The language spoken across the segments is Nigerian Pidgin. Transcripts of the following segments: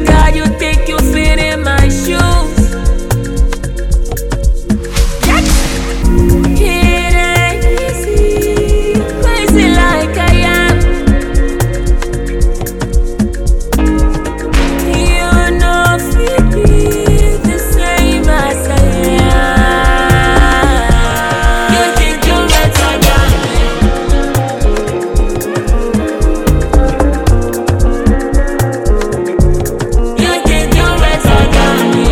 God, you think you fit in my shoes? It ain't easy, crazy like I am. You know, fit me the same as I am. You think you're better than me? You think you're better than me?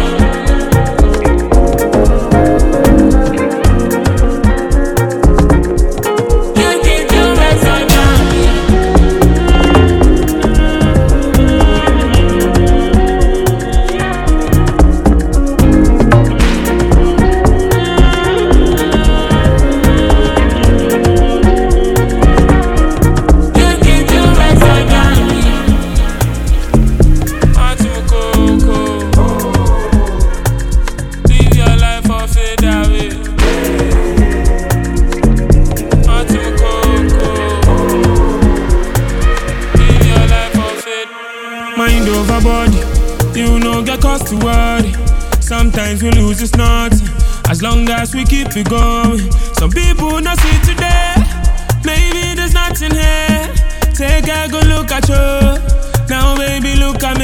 You think you're better than me? You think you're better than me? Martin Coco, live your life or fade away. Martin Coco, live your life or fade. Mind over body, you know get cause to worry. Sometimes we lose it's nothing, as long as we keep it going. Some people not see today, maybe there's nothing here. Take a good look at you, now baby look at me.